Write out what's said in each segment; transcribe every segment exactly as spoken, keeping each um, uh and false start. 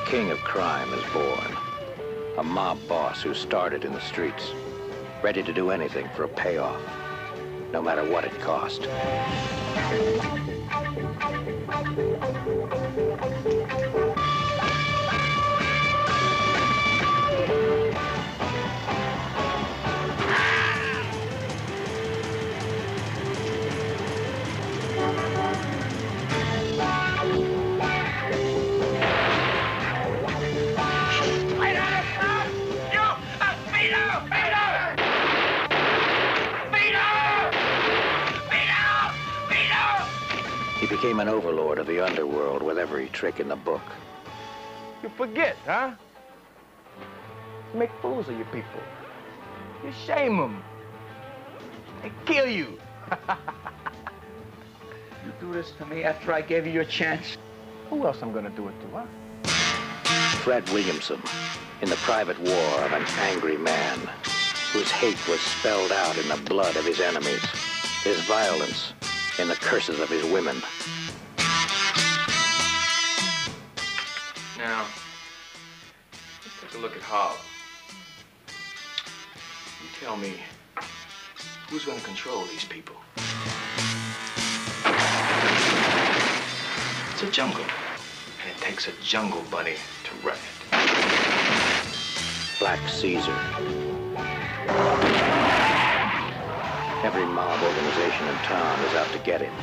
king of crime is born. A mob boss who started in the streets, ready to do anything for a payoff, no matter what it cost. He became an overlord of the underworld with every trick in the book. You forget, huh? You make fools of your people. You shame them. They kill you. You do this to me after I gave you your chance. Who else I'm gonna do it to, huh? Fred Williamson, in the private war of an angry man, whose hate was spelled out in the blood of his enemies, his violence in the curses of his women. Now, let's take a look at Hob. You tell me, who's gonna control these people? It's a jungle, and it takes a jungle bunny to run it. Black Caesar. Every mob organization in town is out to get him.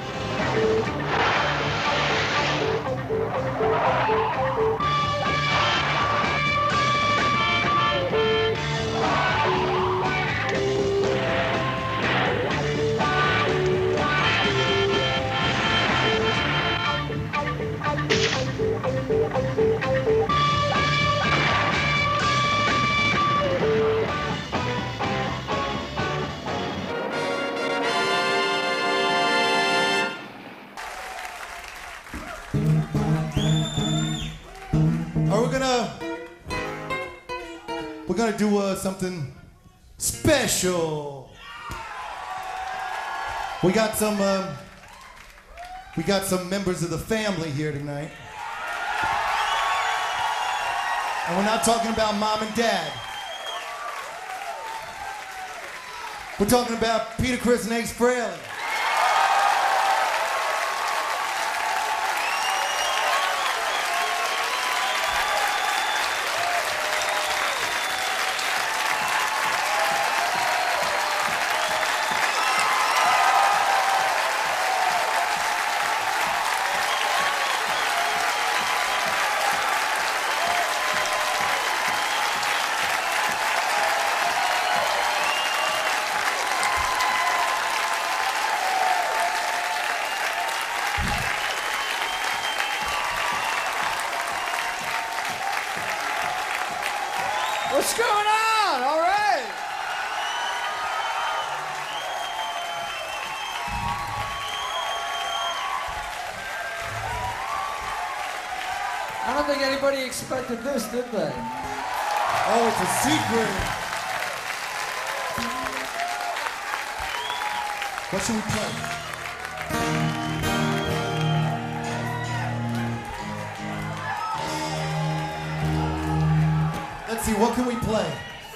We're gonna we're gonna do uh, something special. We got some um, we got some members of the family here tonight, and we're not talking about mom and dad. We're talking about Peter, Chris, and Ace Frehley. What's going on? All right. I don't think anybody expected this, did they? Oh, it's a secret. What should we play? Let's see, what can we play?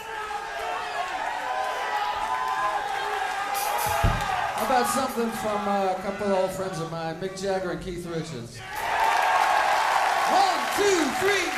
How about something from uh, a couple of old friends of mine, Mick Jagger and Keith Richards? One, two, three.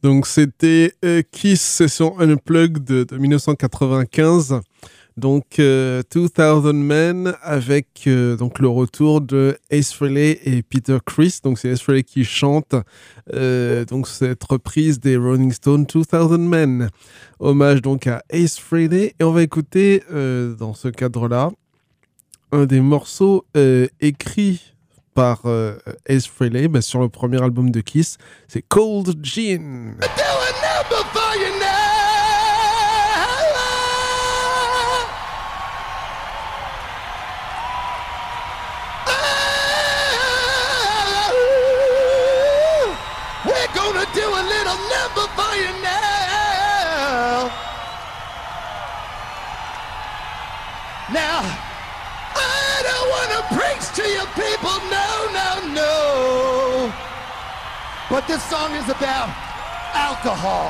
Donc c'était euh, Kiss session Unplugged de, de dix-neuf cent quatre-vingt-quinze. Donc euh, deux mille Men avec euh, donc le retour de Ace Frehley et Peter Criss. Donc c'est Ace Frehley qui chante euh, donc cette reprise des Rolling Stones deux mille Men. Hommage donc à Ace Frehley, et on va écouter euh, dans ce cadre-là un des morceaux euh, écrits par euh, Ace Frehley bah, sur le premier album de Kiss, c'est Cold Gin. Gonna do a little number for you now. Now, I don't want to preach to you people, no, no, no. But this song is about alcohol.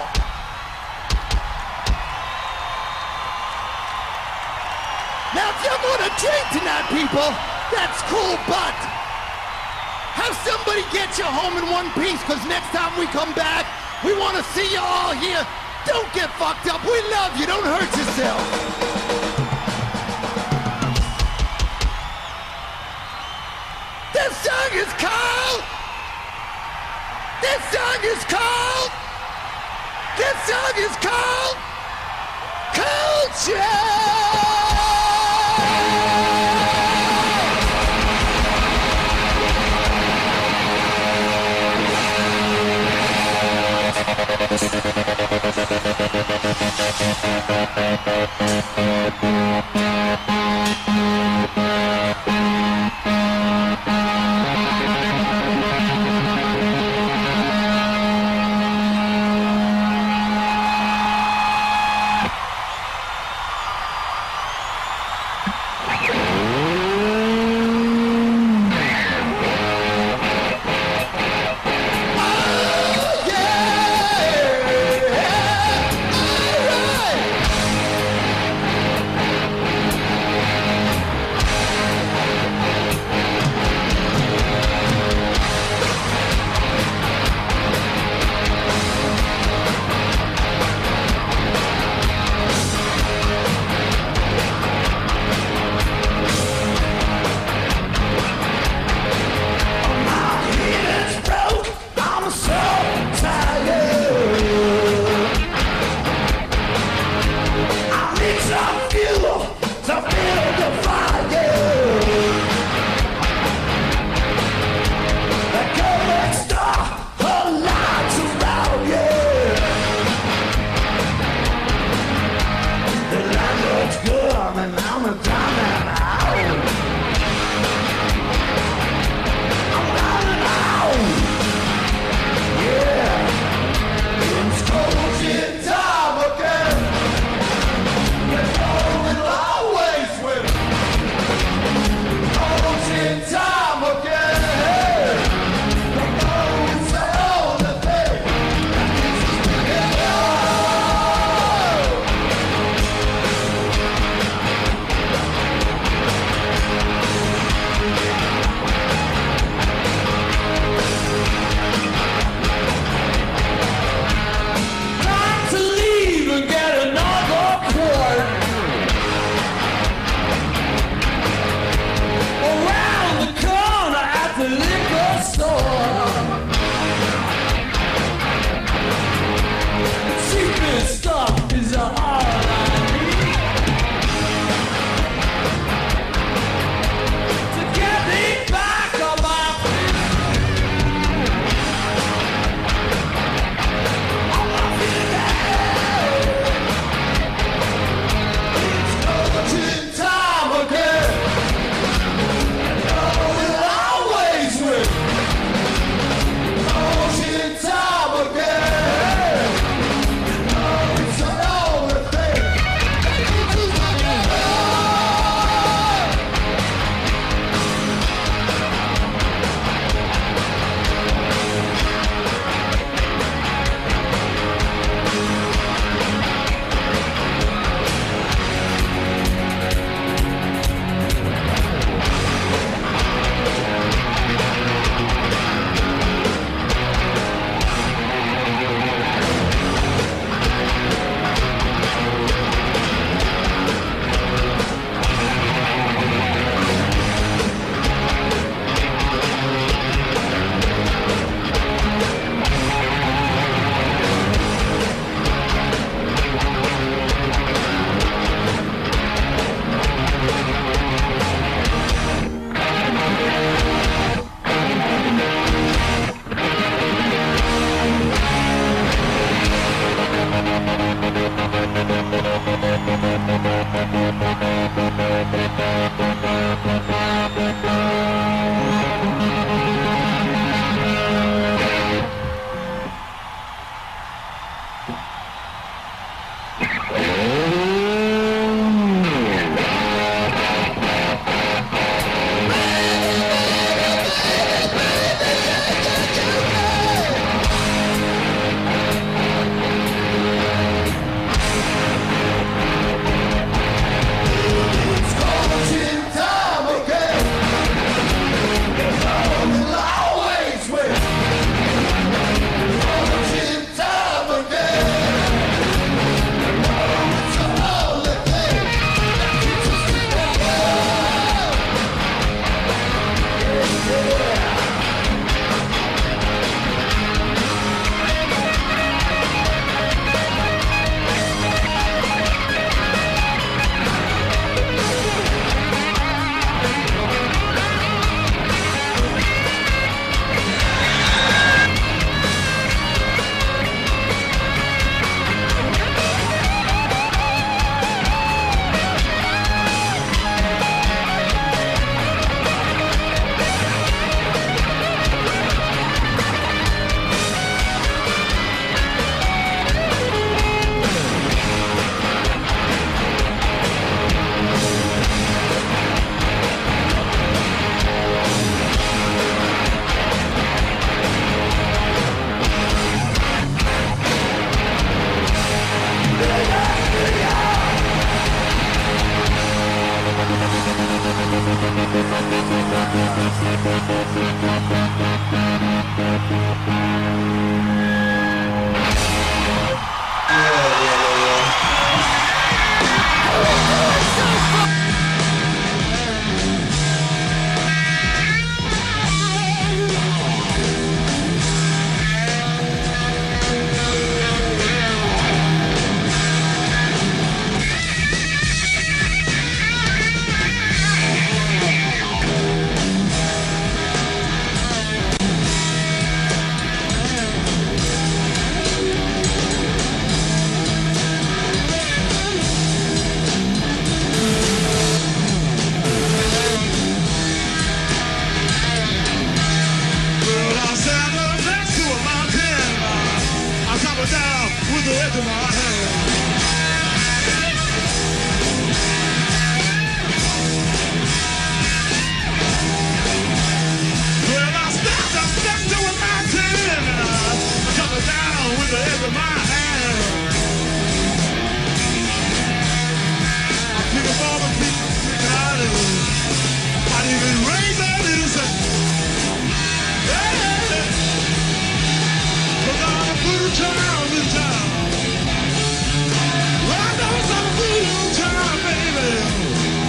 Now, if you're gonna drink tonight, people, that's cool, but have somebody get you home in one piece, because next time we come back, we want to see you all here. Don't get fucked up. We love you. Don't hurt yourself. This song is called... This song is called... This song is called... Culture! coming down with the edge of my hand. Well, I stepped, I stepped to a mountain, coming down with the edge of my hand. I pick up all the people sticking out of me. I didn't even raise that little cent. Yeah, but I'm a good time in town. I know it's a good time, baby.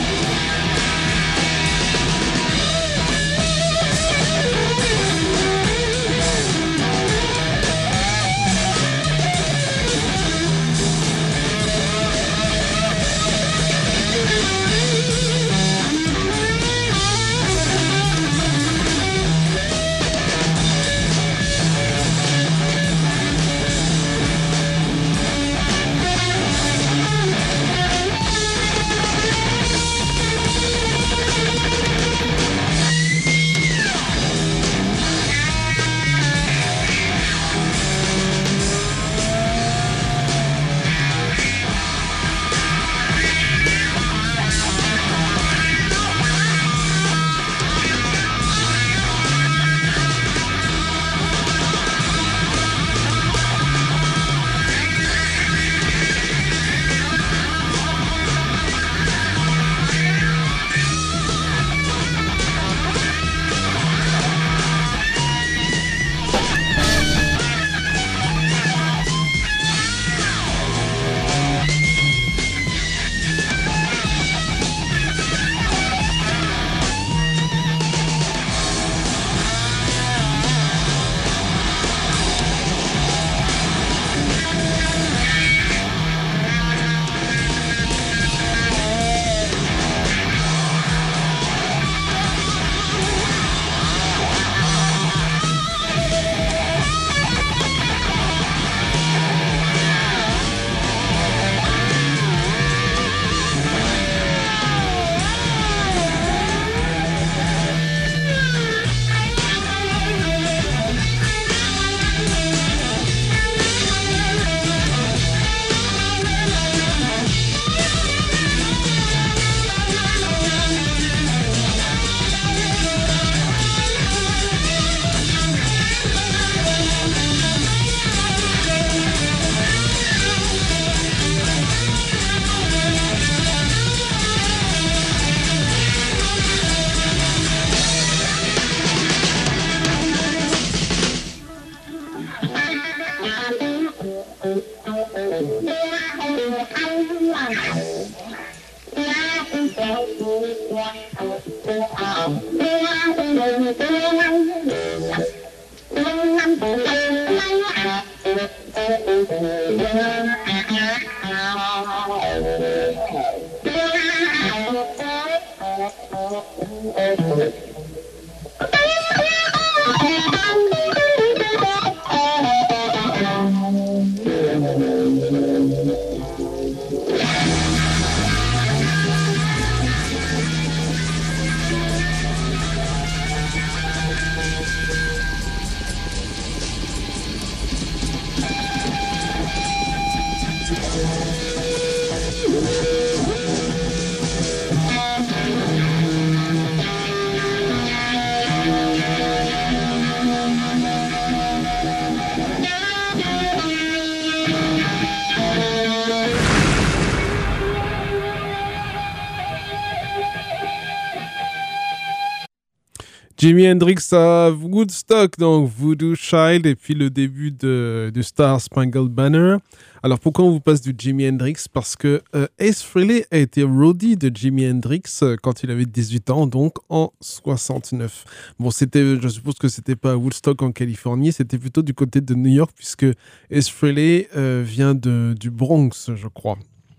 Jimi Hendrix à Woodstock, donc Voodoo Child, et puis le début de, de Star Spangled Banner. Alors pourquoi on vous passe du Jimi Hendrix? Parce que euh, Ace Frehley a été roadie de Jimi Hendrix euh, quand il avait dix-huit ans, donc en soixante-neuf. Bon, c'était, je suppose que c'était pas à Woodstock en Californie, c'était plutôt du côté de New York, puisque Ace Frehley euh, vient de, du Bronx, je crois.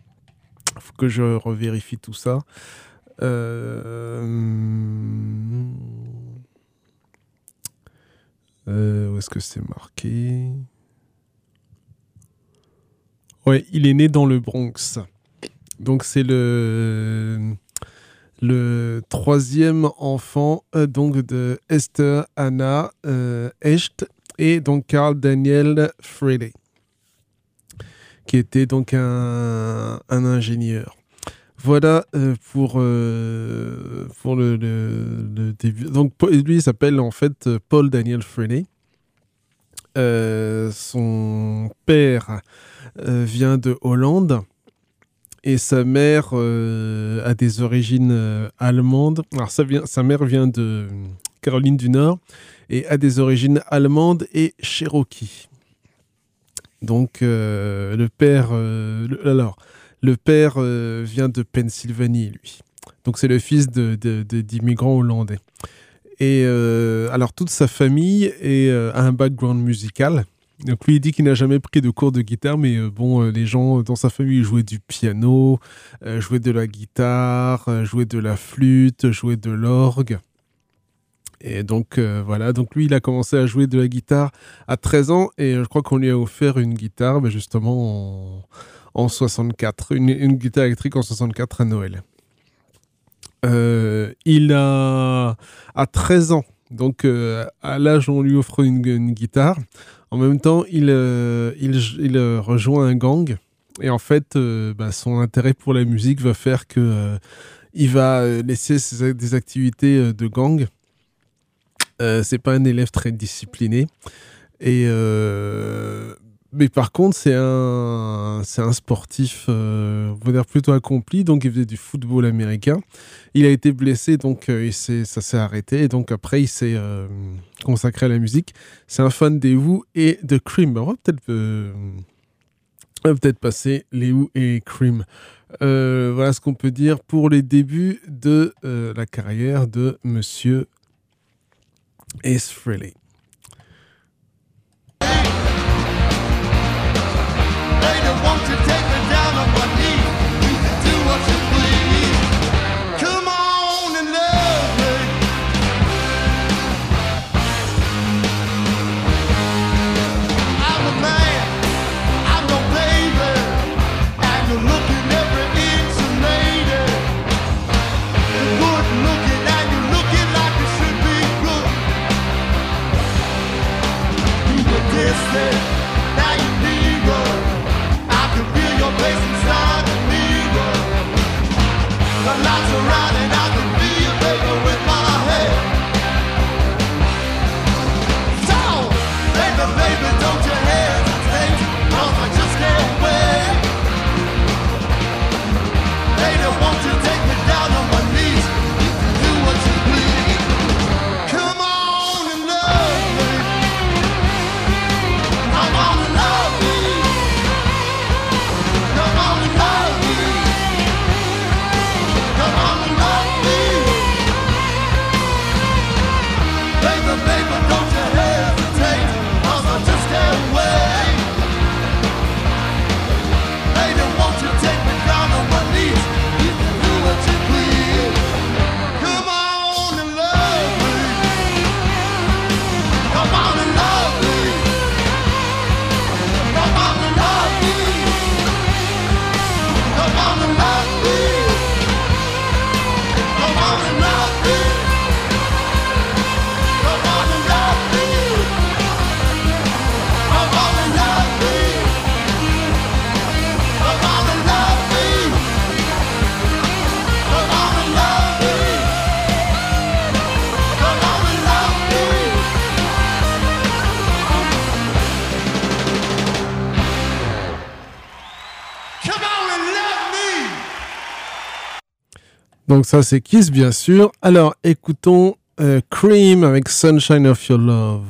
Il faut que je revérifie tout ça. Euh... Euh, où est-ce que c'est marqué? Ouais, il est né dans le Bronx. Donc c'est le le troisième enfant euh, donc de Esther Anna euh, Hecht et donc Carl Daniel Frehley. qui était donc un, un ingénieur. Voilà euh, pour, euh, pour le, le, le début. Donc lui, il s'appelle en fait Paul Daniel Frenay. Euh, son père euh, vient de Hollande et sa mère euh, a des origines euh, allemandes. Alors ça vient, sa mère vient de Caroline du Nord et a des origines allemandes et cherokee. Donc euh, le père, euh, le, alors le père euh, vient de Pennsylvanie, lui. Donc c'est le fils de, de, de, d'immigrants hollandais. Et euh, alors toute sa famille est, euh, a un background musical. Donc lui il dit qu'il n'a jamais pris de cours de guitare, mais euh, bon, euh, les gens dans sa famille jouaient du piano, euh, jouaient de la guitare, euh, jouaient de la flûte, jouaient de l'orgue. Et donc euh, voilà, donc lui il a commencé à jouer de la guitare à treize ans et je crois qu'on lui a offert une guitare, mais justement en, en soixante-quatre, une, une guitare électrique en soixante-quatre à Noël. Euh, il a à treize ans, donc euh, à l'âge où on lui offre une, une guitare, en même temps il, euh, il, il euh, rejoint un gang et en fait euh, bah, son intérêt pour la musique va faire que euh, il va laisser ses, des activités euh, de gang. Euh, c'est pas un élève très discipliné et euh, mais par contre c'est un c'est un sportif euh, on va dire plutôt accompli, donc il faisait du football américain. Il a été blessé, donc euh, il s'est, ça s'est arrêté et donc après il s'est euh, consacré à la musique. C'est un fan des Who et de Cream. On va peut-être euh, on va peut-être passer les Who et Cream. Euh, voilà ce qu'on peut dire pour les débuts de euh, la carrière de Monsieur Ace Frehley. Later, won't you take me down on my knees? You can do what you please. Come on and love me. I'm a man, I'm no baby, and you're looking every inch of lady. You're good looking and you're looking like you should be good. You were distant, now you need good. Your place inside the mirror. The lights are out and I can feel you, baby, with my head. So, baby, baby, don't you hesitate, 'cause I just can't wait. Later, won't you take me down on my knees? You can do what you please. Come on and love me. Come on and love me. Come on and love me. Come on and love me. Baby, baby, don't you hesitate, 'cause I just can't wait. Lady, won't you take me down on my knees? You can do what you please. Come on and love me. Come on and love me. Come on and love me. Come on and love me. Come on and love me. Come on and love me. Come on and love me. Come on and love me. Come on and love me. Come on and love me. Come on and love me. Donc ça c'est Kiss bien sûr. Alors écoutons euh, Cream avec Sunshine of Your Love.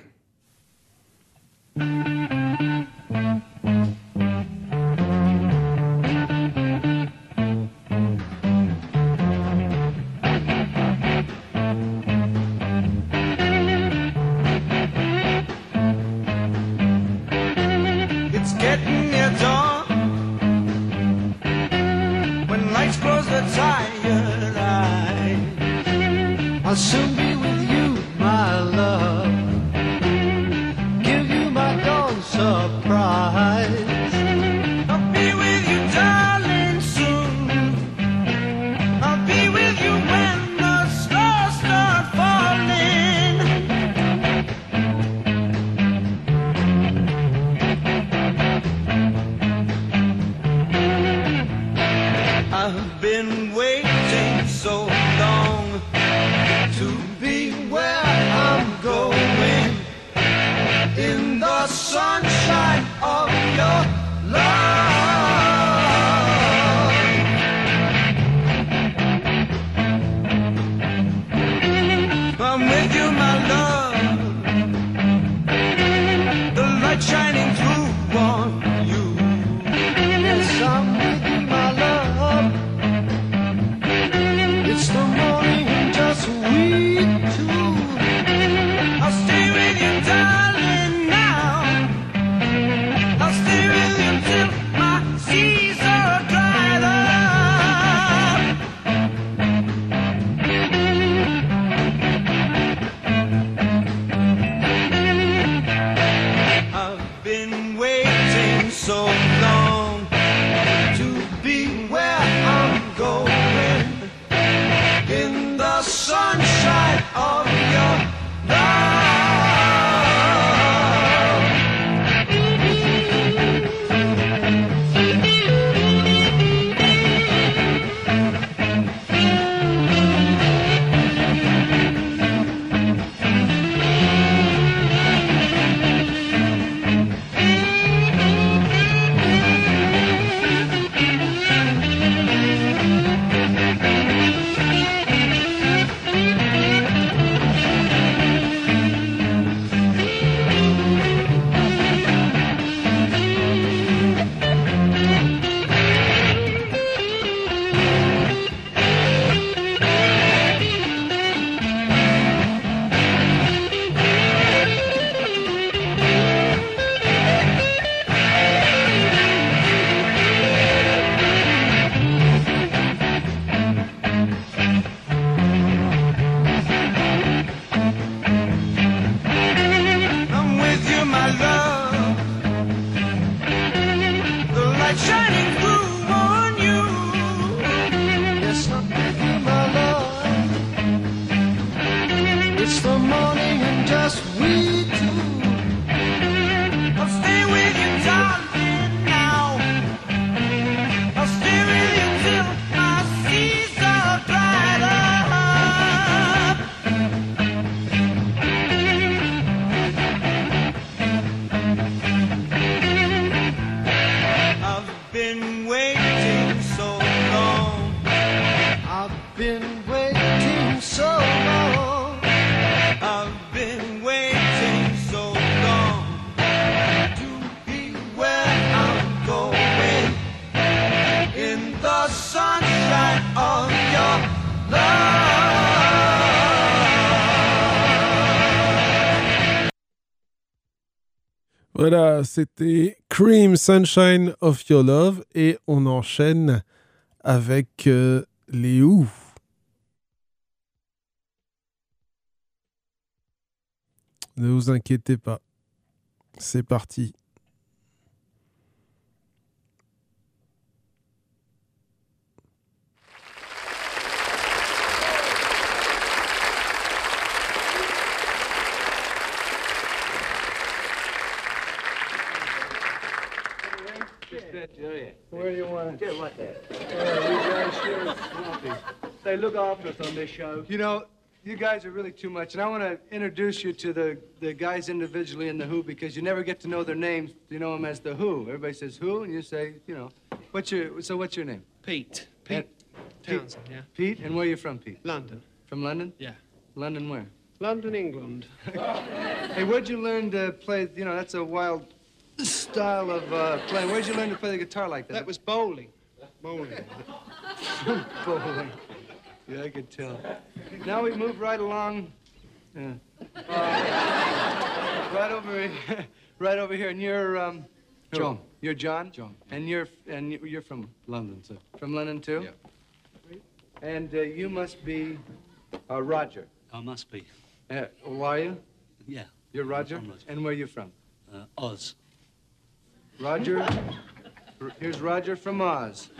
It's getting near dawn. When lights close the tired eyes, I'll soon be with you, my love. Give you my dawn surprise. I'll be with you, darling, soon. I'll be with you when the stars start falling. Voilà, c'était Cream Sunshine of Your Love et on enchaîne avec euh, les Who. Ne vous inquiétez pas, c'est parti. Where do you want to get like that? Yeah, you guys sure swampy. They look after us on this show. You know, you guys are really too much, and I want to introduce you to the, the guys individually in the Who because you never get to know their names. You know them as the Who. Everybody says Who, and you say, you know, what's your so what's your name? Pete. Pete Townsend, yeah. Pete, and where are you from, Pete? London. From London? Yeah. London where? London, England. Hey, where'd you learn to play? You know, that's a wild style of uh, playing. Where'd you learn to play the guitar like that? That was bowling. Bowling. Bowling. Yeah, I could tell. Now we move right along. Yeah. Uh, right over here. Right over here. And you're, um... John. You're John? John. And you're and you're from London, too. From London, too? Yeah. And uh, you must be uh, Roger. I must be. Uh, who are you? Yeah. You're Roger? I'm Roger. And where are you from? Uh, Oz. Roger. Here's Roger from Oz.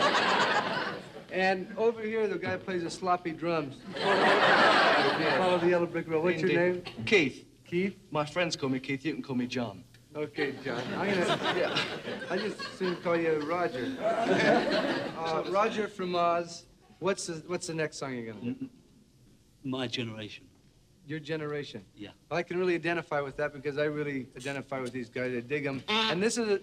And over here, the guy plays the sloppy drums. Follow the yellow brick road. What's your name? Keith. Keith? My friends call me Keith. You can call me John. Okay, John. I'm gonna, yeah. I just soon call you Roger. Uh, Roger from Oz. What's the, what's the next song you're gonna do? My generation. Your generation. Yeah. Well, I can really identify with that because I really identify with these guys. I dig them. And this is a...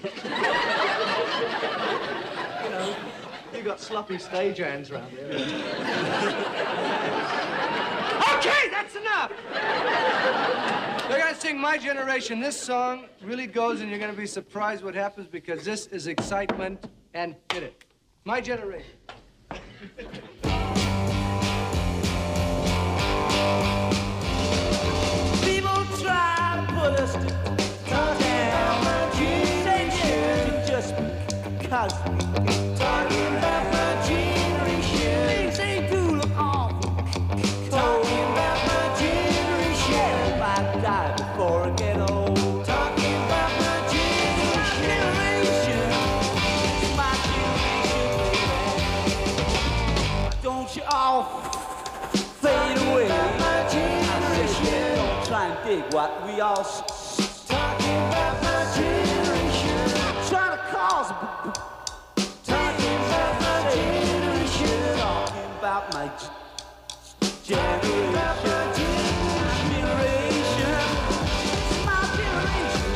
You know, you got sloppy stage hands around here. Okay, that's enough! They're gonna sing My Generation. This song really goes, and you're gonna be surprised what happens because this is excitement, and hit it. My Generation. People try to put us down. Say just because talking about my generation. Things ain't cool at all. Talking about my generation. I die before I get old. Talking about my generation. My generation. Don't you all fade away? Don't try and dig what we all s- talking about my generation. Trying to cause a talking about my generation. Talking about my g- generation. Generation. My generation.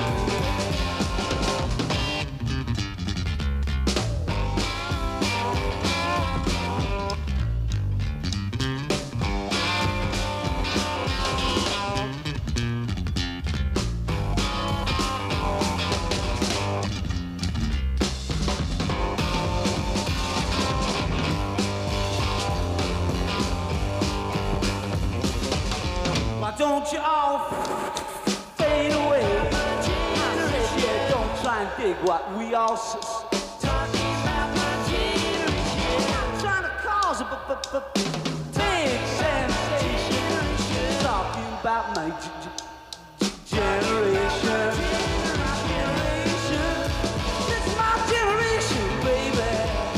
Why don't you all fade away? Yeah, don't try and dig what we all s- s- talking about my generation. Trying to cause a b- b- b- big sensation. Talking about my g- g- generation. Generation. It's my generation, baby.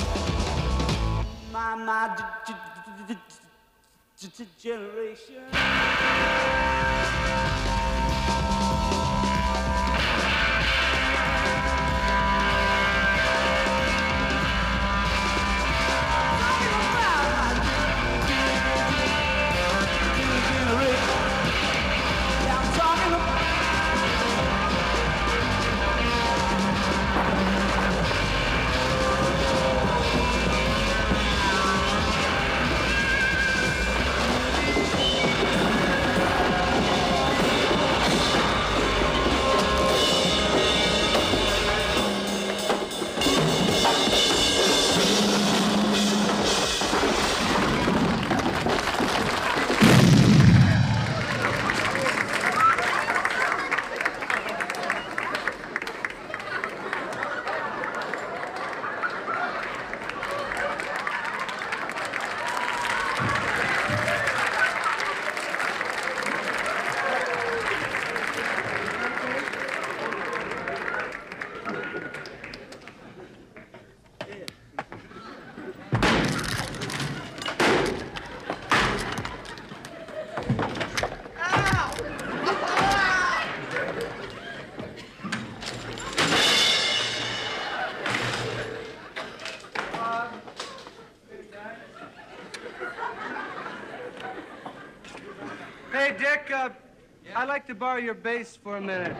My my g- g- g- g- generation. Hey, Dick, uh, I'd like to borrow your bass for a minute.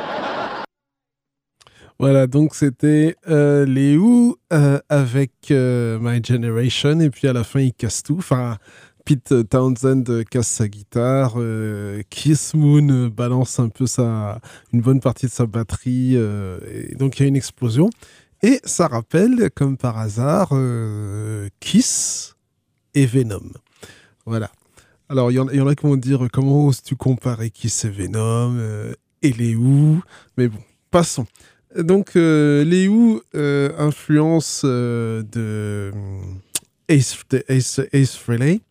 Voilà, donc c'était euh, les Who euh, avec euh, My Generation, et puis à la fin, ils cassent tout. Enfin, Pete Townsend casse sa guitare, euh, Keith Moon euh, balance un peu sa, une bonne partie de sa batterie, euh, et donc il y a une explosion. Et ça rappelle, comme par hasard, euh, Kiss et Venom. Voilà. Alors, il y, y en a qui vont dire, comment oses-tu comparer Kiss et Venom euh, et les Who? Mais bon, passons. Donc, euh, les Who euh, influence euh, de Ace, de Ace, Ace Frehley.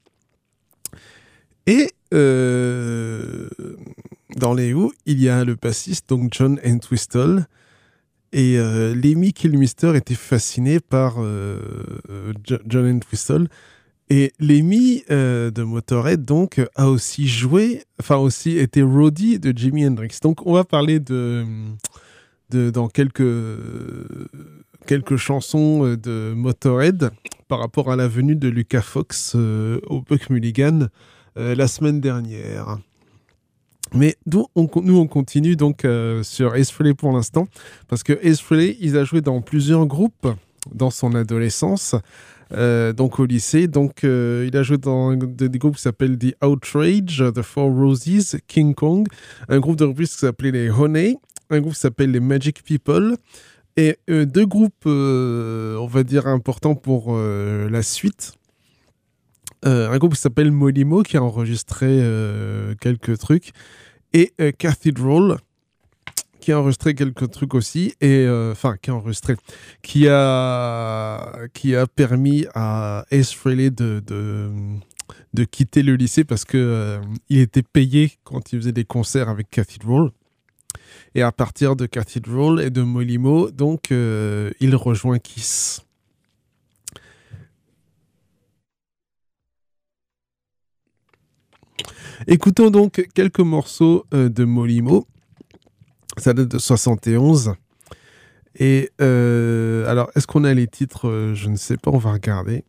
Et euh, dans les Who, il y a le bassiste, donc John Entwistle. Et euh, Lemmy Kilmister était fasciné par euh, John Entwistle. Et Lemmy euh, de Motorhead, donc, a aussi joué, enfin aussi été roadie de Jimi Hendrix. Donc, on va parler de, de dans quelques, quelques chansons de Motorhead par rapport à la venue de Lucas Fox euh, au Buck Mulligan euh, la semaine dernière. Mais nous, on, nous, on continue donc euh, sur Ace Frehley pour l'instant, parce que Ace Frehley, il a joué dans plusieurs groupes dans son adolescence. Euh, donc au lycée, donc euh, il a joué dans des, des groupes qui s'appellent The Outrage, The Four Roses, King Kong, un groupe de reprises qui s'appelait les Honey, un groupe qui s'appelle les Magic People, et euh, deux groupes, euh, on va dire, importants pour euh, la suite. Euh, un groupe qui s'appelle Molimo, qui a enregistré euh, quelques trucs, et euh, Cathedral, qui a enregistré quelques trucs aussi, et enfin, euh, qui a enregistré, qui a, qui a permis à Ace Frehley de, de, de quitter le lycée parce qu'il euh, était payé quand il faisait des concerts avec Cathedral. Et à partir de Cathedral et de Molimo, donc, euh, il rejoint Kiss. Écoutons donc quelques morceaux euh, de Molimo. Ça date de soixante et onze. Et euh, alors, est-ce qu'on a les titres? Je ne sais pas, on va regarder.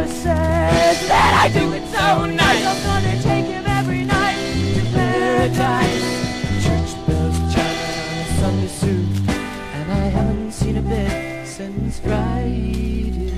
never says that I do it so nice. I'm gonna take him every night to paradise. Church bells chiming on a Sunday suit, and I haven't seen a bit since Friday.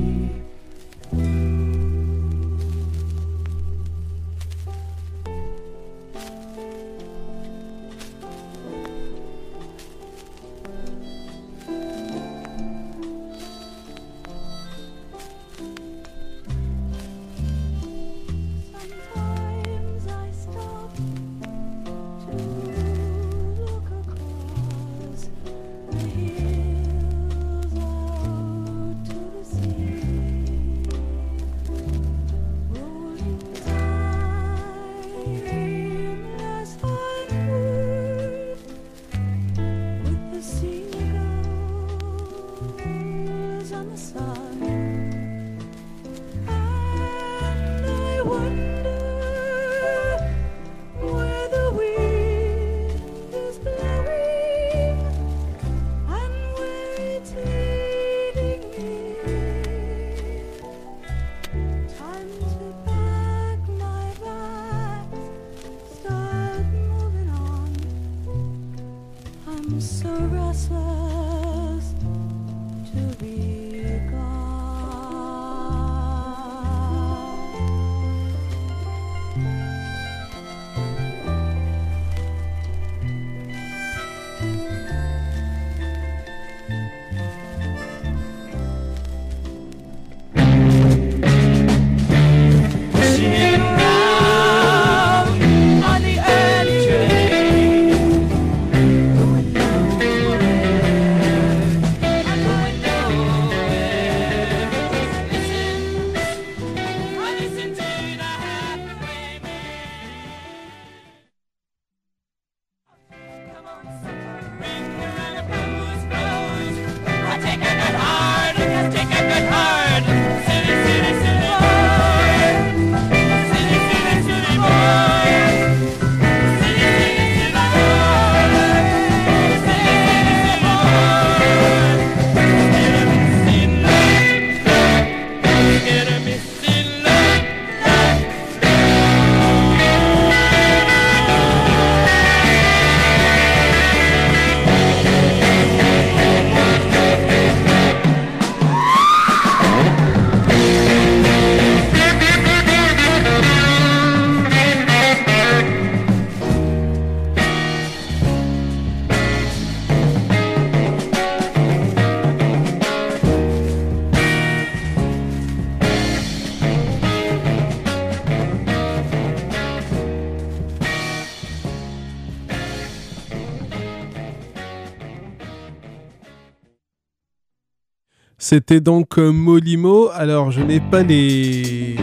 C'était donc euh, Molimo. Alors, je n'ai pas les...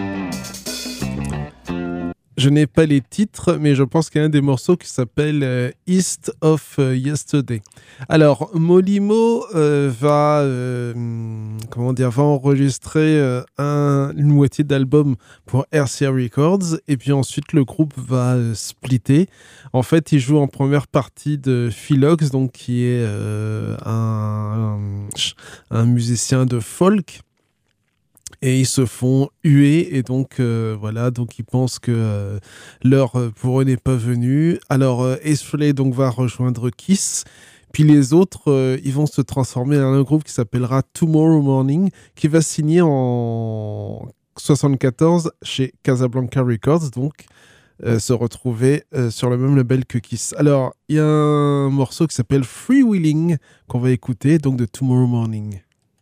Je n'ai pas les titres, mais je pense qu'il y a un des morceaux qui s'appelle euh, East of euh, Yesterday. Alors, Molimo euh, va, euh, comment dire, va enregistrer euh, un, une moitié d'album pour R C A Records, et puis ensuite le groupe va euh, splitter. En fait, il joue en première partie de Philox, donc qui est euh, un, un, un musicien de folk. Et ils se font huer, et donc euh, voilà, donc ils pensent que euh, l'heure pour eux n'est pas venue. Alors euh, Ace Frehley donc va rejoindre Kiss, puis les autres euh, ils vont se transformer en un groupe qui s'appellera Tomorrow Morning, qui va signer en soixante-quatorze chez Casablanca Records, donc euh, se retrouver euh, sur le même label que Kiss. Alors il y a un morceau qui s'appelle Freewheeling qu'on va écouter, donc de Tomorrow Morning.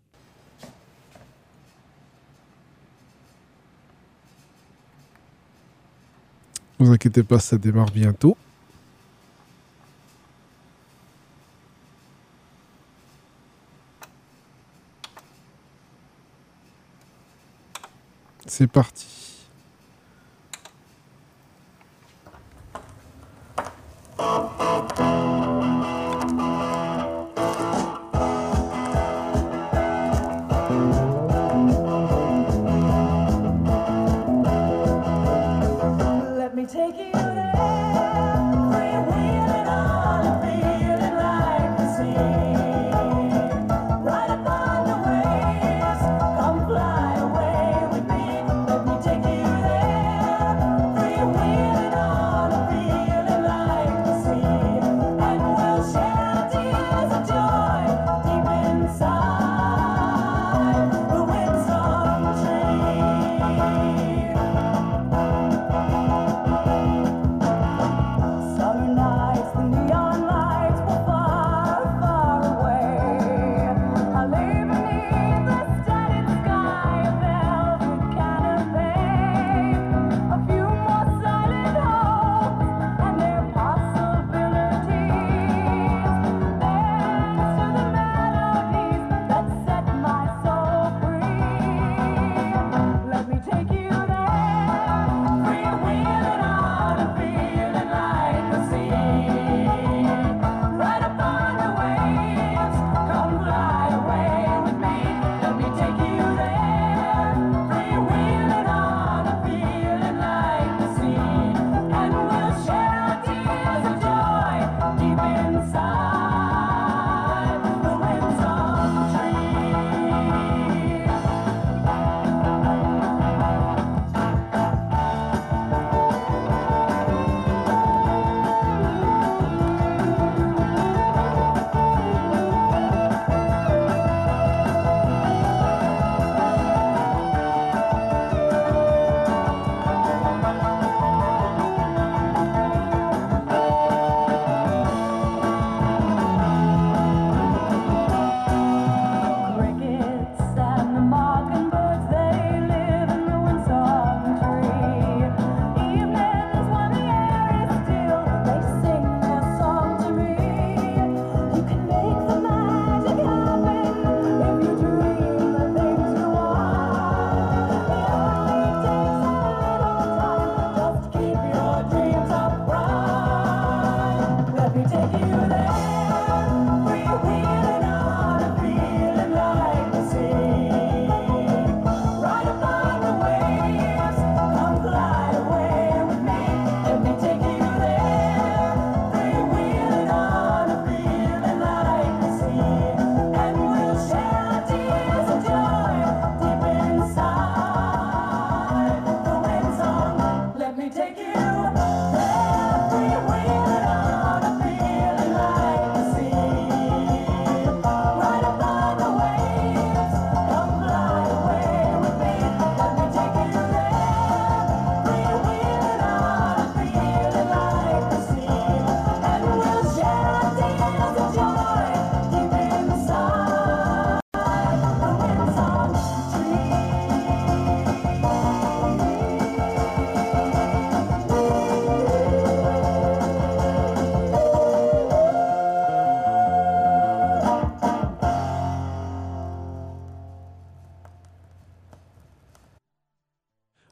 Ne vous inquiétez pas, ça démarre bientôt. C'est parti. Take you there, freewheeling on and feeling like the sea. Right upon the waves, come fly away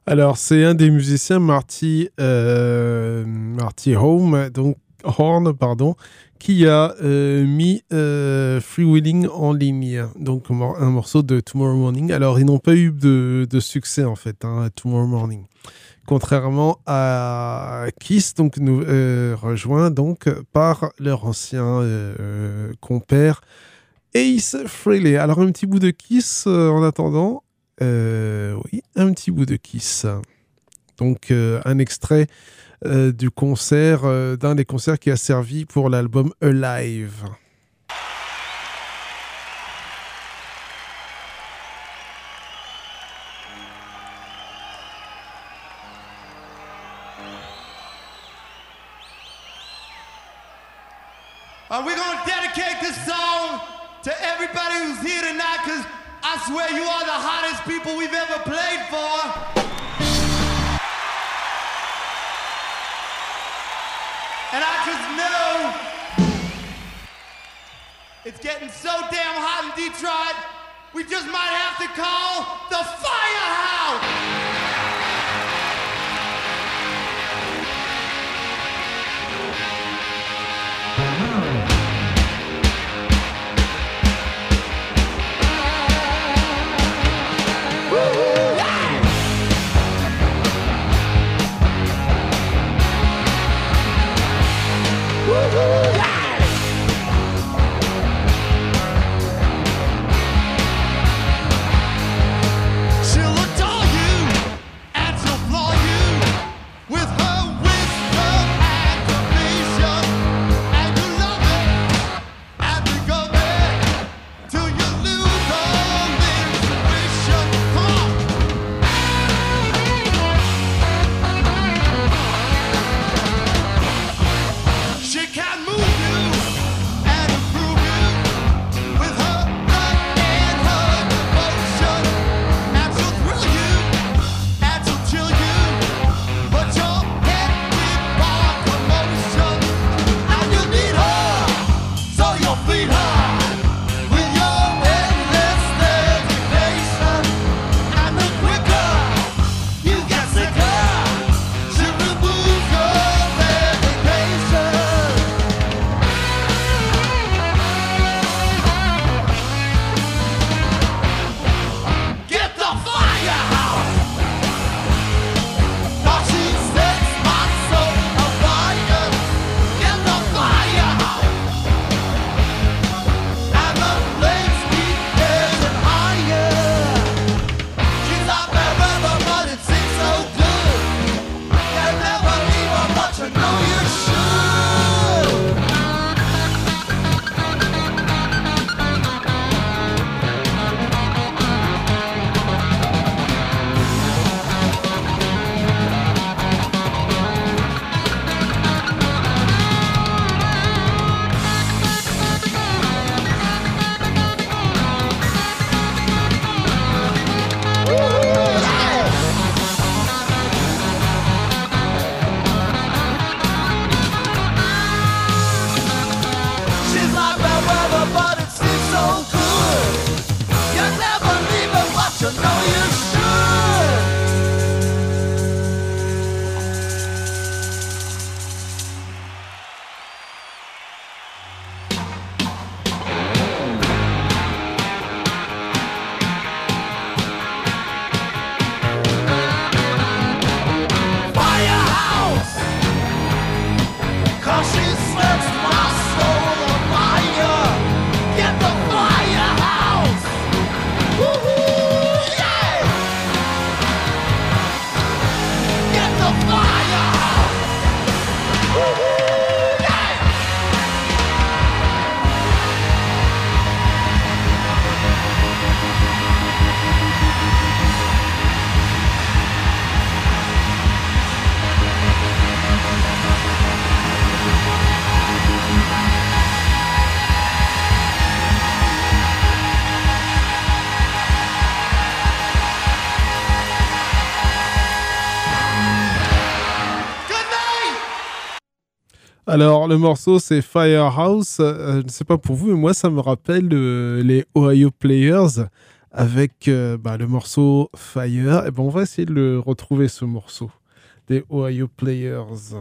Alors, c'est un des musiciens, Marty, euh, Marty Home, donc Horn, pardon, qui a euh, mis euh, Freewheeling en ligne, donc un morceau de Tomorrow Morning. Alors, ils n'ont pas eu de, de succès, en fait, hein, Tomorrow Morning. Contrairement à Kiss, donc nous euh, rejoint donc par leur ancien euh, compère Ace Frehley. Alors, un petit bout de Kiss euh, en attendant. Euh, oui, un petit bout de Kiss. Donc, euh, un extrait euh, du concert, euh, d'un des concerts qui a servi pour l'album Alive. Uh, we're gonna dedicate this song to everybody who's here tonight, because I swear you are the hottest people we've ever played for. And I just know it's getting so damn hot in Detroit, we just might have to call the Firehouse. Alors, le morceau, c'est Firehouse. Euh, je ne sais pas pour vous, mais moi, ça me rappelle euh, les Ohio Players avec euh, bah, le morceau Fire. Et ben on va essayer de le retrouver, ce morceau des Ohio Players.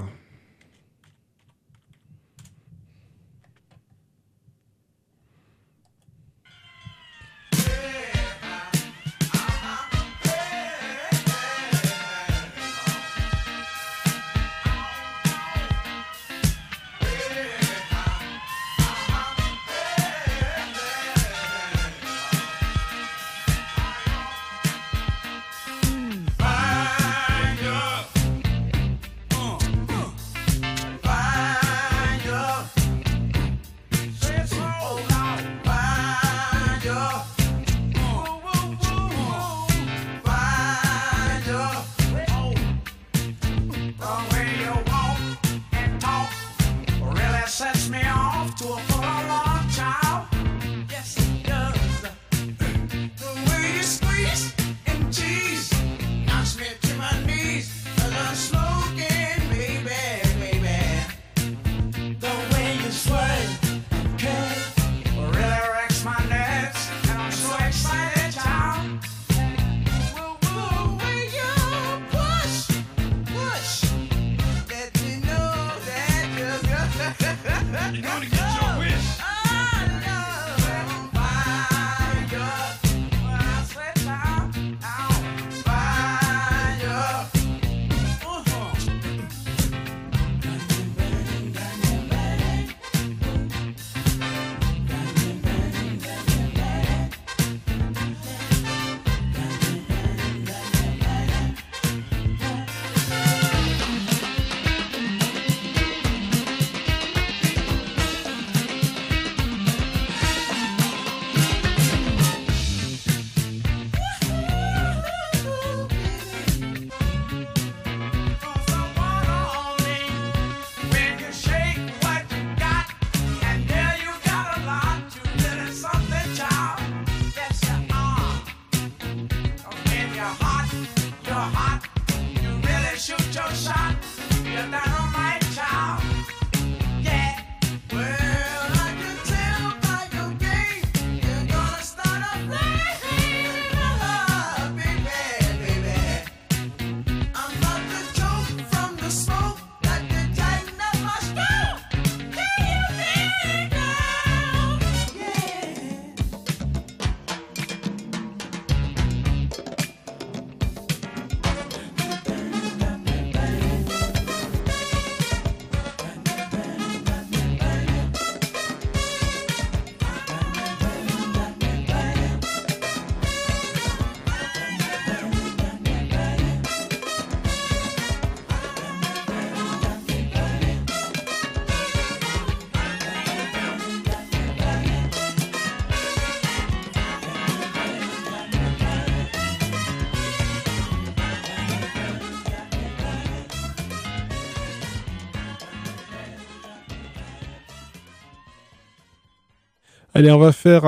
Allez, on va faire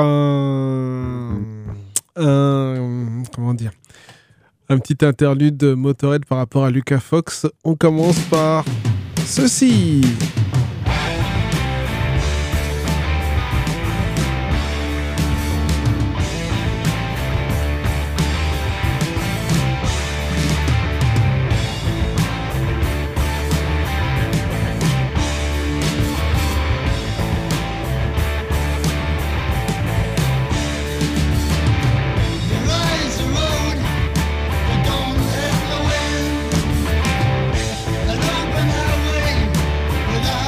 un, un comment dire, un petit interlude Motorhead par rapport à Lucas Fox. On commence par ceci. Without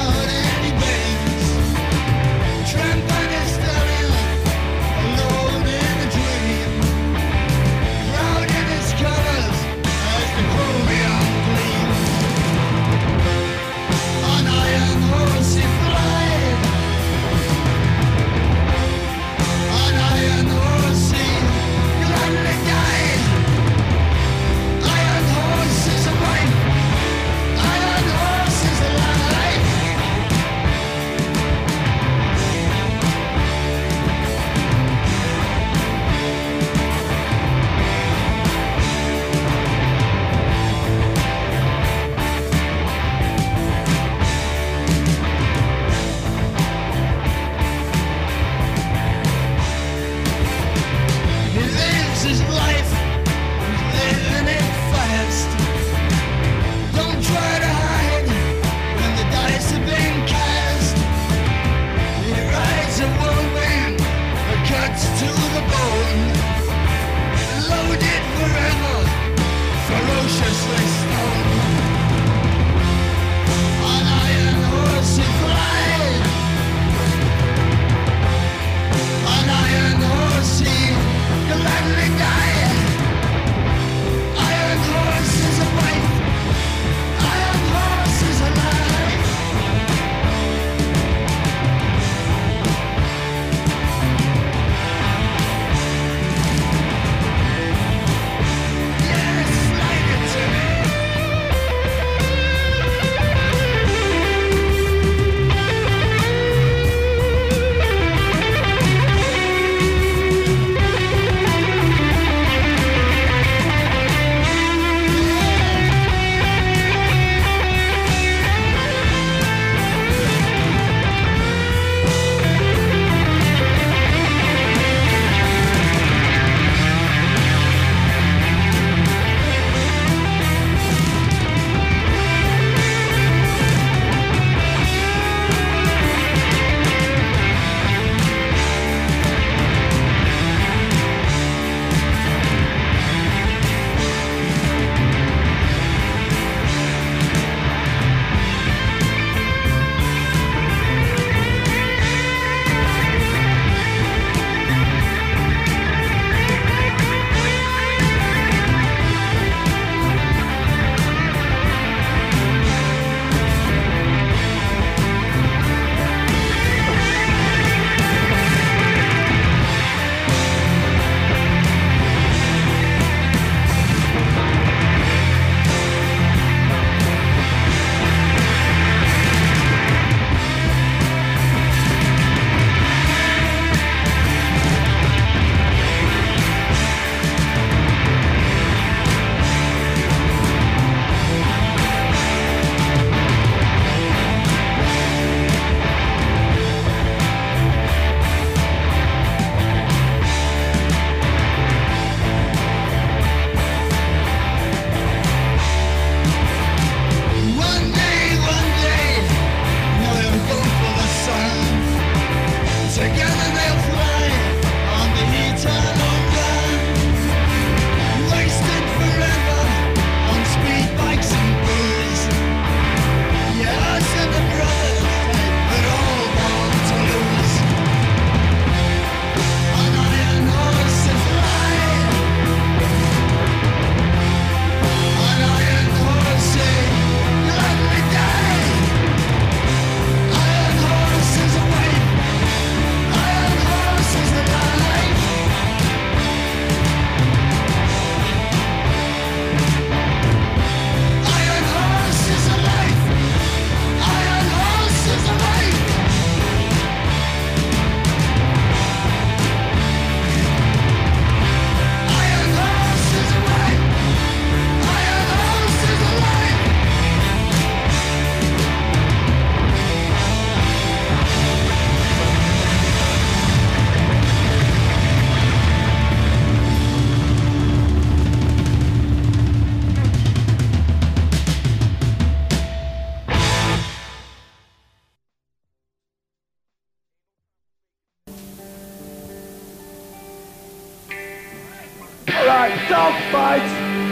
Dog fight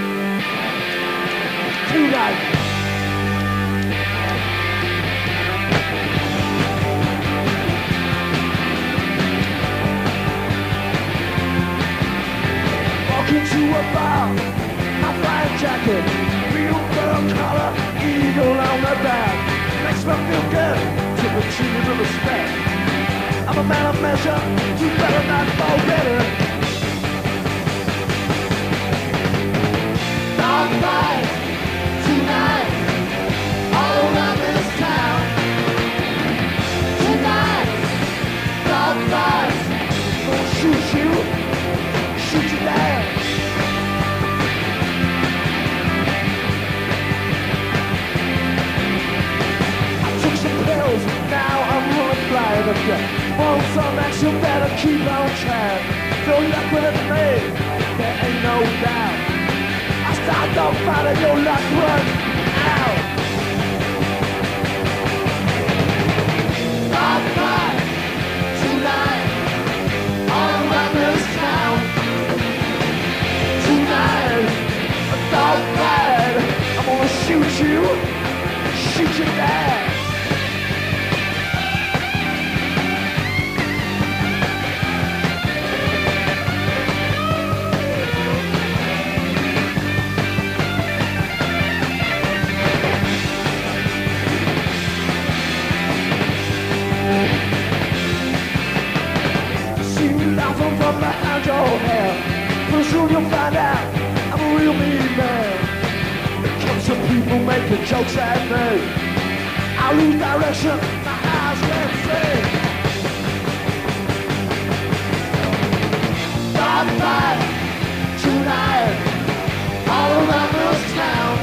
tonight. Walk into a bar, my flying jacket, real girl collar, eagle on my back. Makes me feel good to be treated with respect. I'm a man of measure, you better not forget it. Dog fight tonight, all around this town. Tonight, dog fight, gonna shoot you, shoot you down. I took some pills, now I'm running blind. If you want some action, better keep on trying. Don't luck with it, mate, there ain't no doubt. Start dog fight and your luck runs out. Dog fight tonight, all around this town. Tonight, a dog fight. shoot you, shoot your dad. See me laughing from behind your hair. Pretty soon you'll find out I'm a real mean man. Some people making jokes at me. I lose direction, my eyes can't see. Dog fight tonight, all around this town.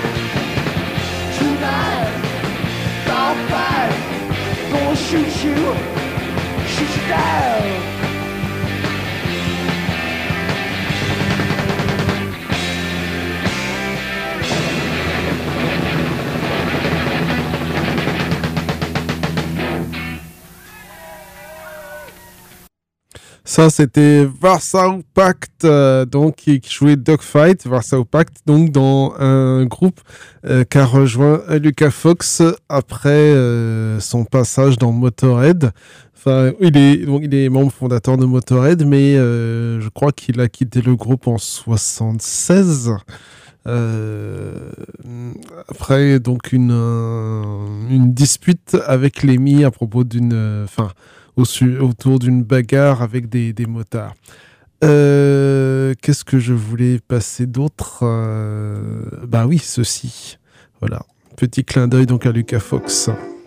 Tonight, dog fight, gonna shoot you, shoot you down. Ça, c'était Warsaw Pact, euh, donc qui jouait Dogfight, Warsaw Pact, donc dans un groupe euh, qu'a rejoint Lucas Fox après euh, son passage dans Motorhead. Enfin, il est donc il est membre fondateur de Motorhead, mais euh, je crois qu'il a quitté le groupe en soixante-seize. Euh, après donc une euh, une dispute avec Lemmy à propos d'une, enfin. Au su- autour d'une bagarre avec des, des motards. Euh, qu'est-ce que je voulais passer d'autre euh, Bah oui, ceci. Voilà. Petit clin d'œil donc à Lucas Fox.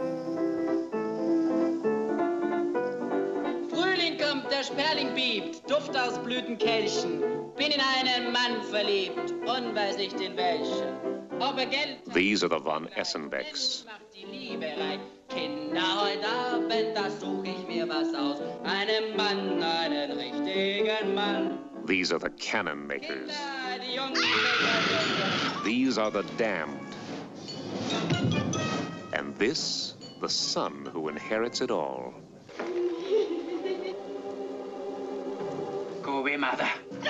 Frühling kommt, der Sperling biebt, Duft aus Blütenkelchen. Bin in einen Mann verliebt und weiß nicht in welchen. Ob er Geld hat, These are the Von Essenbecks. macht die Liebe reich. Kinder, heute Abend, da such ich mir was aus. Einen Mann, einen richtigen Mann. These are the Cannon Makers. Kinder, die Jungs, These are the Damned. And this, the son who inherits it all. Go away, mother.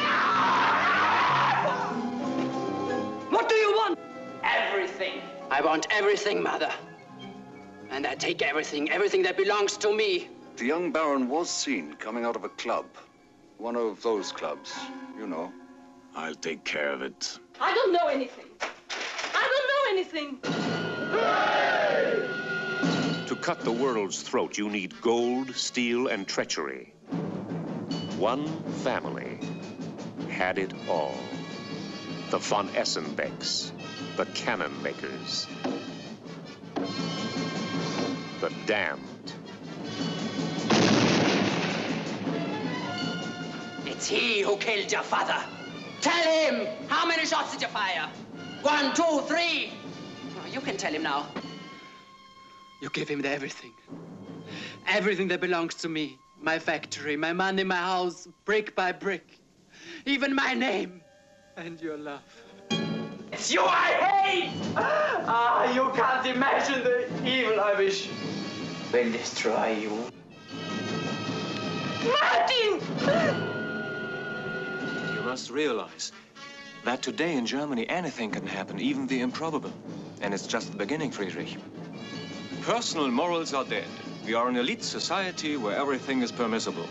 What do you want? Everything. I want everything, mother. And I take everything, everything that belongs to me. The young Baron was seen coming out of a club. One of those clubs, you know. I'll take care of it. I don't know anything. I don't know anything. To cut the world's throat, you need gold, steel, and treachery. One family had it all. The Von Essenbecks, the Cannon Makers, the Damned. It's he who killed your father. Tell him, how many shots did you fire? One, two, three. Oh, you can tell him now. You give him everything. Everything that belongs to me. My factory, my money, my house, brick by brick. Even my name. And your love. It's you I hate! Ah, you can't imagine the evil I wish will destroy you. Martin! You must realize that today in Germany anything can happen, even the improbable. And it's just the beginning, Friedrich. Personal morals are dead. We are an elite society where everything is permissible.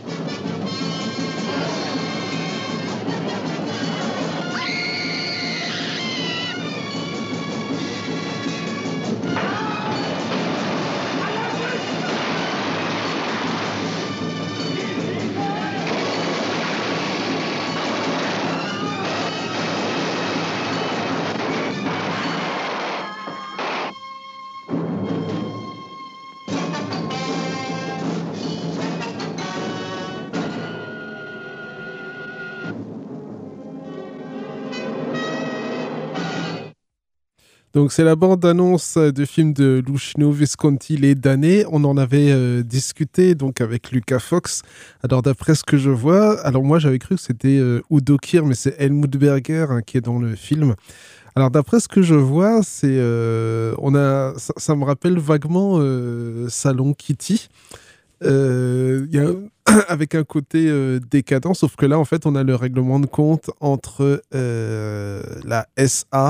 Donc c'est la bande-annonce du film de Luchino Visconti, Les Damnés. On en avait euh, discuté donc avec Lucas Fox. Alors d'après ce que je vois, alors moi j'avais cru que c'était euh, Udo Kier, mais c'est Helmut Berger hein, qui est dans le film. Alors d'après ce que je vois, c'est euh, on a ça, ça me rappelle vaguement euh, Salon Kitty. Euh, y a, avec un côté euh, décadent, sauf que là en fait on a le règlement de compte entre euh, la S A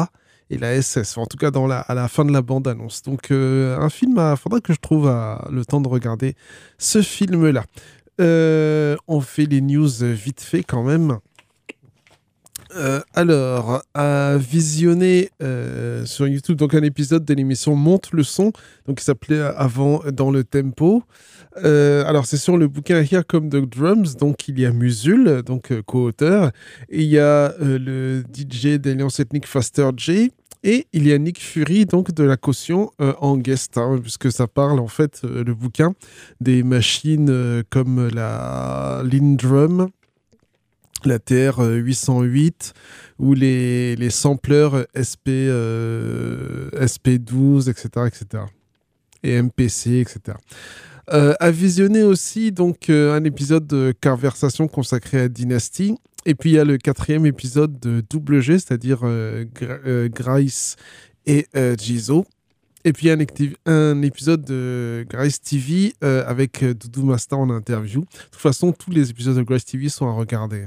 et la S S, en tout cas dans la, à la fin de la bande-annonce. Donc euh, un film, il faudra que je trouve à, le temps de regarder ce film-là. Euh, on fait les news vite fait quand même. Euh, alors, à visionner euh, sur YouTube donc un épisode de l'émission Monte le son, donc qui s'appelait avant Dans le Tempo. Euh, alors, c'est sur le bouquin Here Come the Drums, donc il y a Musul, donc euh, co-auteur, et il y a euh, le D J d'Alliance Ethnique Faster J, et il y a Nick Fury, donc de la caution euh, en guest, hein, puisque ça parle en fait, euh, le bouquin, des machines euh, comme la Lindrum, la T R huit cent huit ou les, les sampleurs S P, euh, S P douze, et cetera, et cetera. Et M P C, et cetera. Euh, à visionner aussi donc euh, un épisode de Conversation consacré à Dynasty. Et puis il y a le quatrième épisode de Double G, c'est-à-dire euh, Gra- euh, Grace et euh, Jizzo. Et puis un, acti- un épisode de Grace T V euh, avec euh, Doudou Masta en interview. De toute façon, tous les épisodes de Grace T V sont à regarder.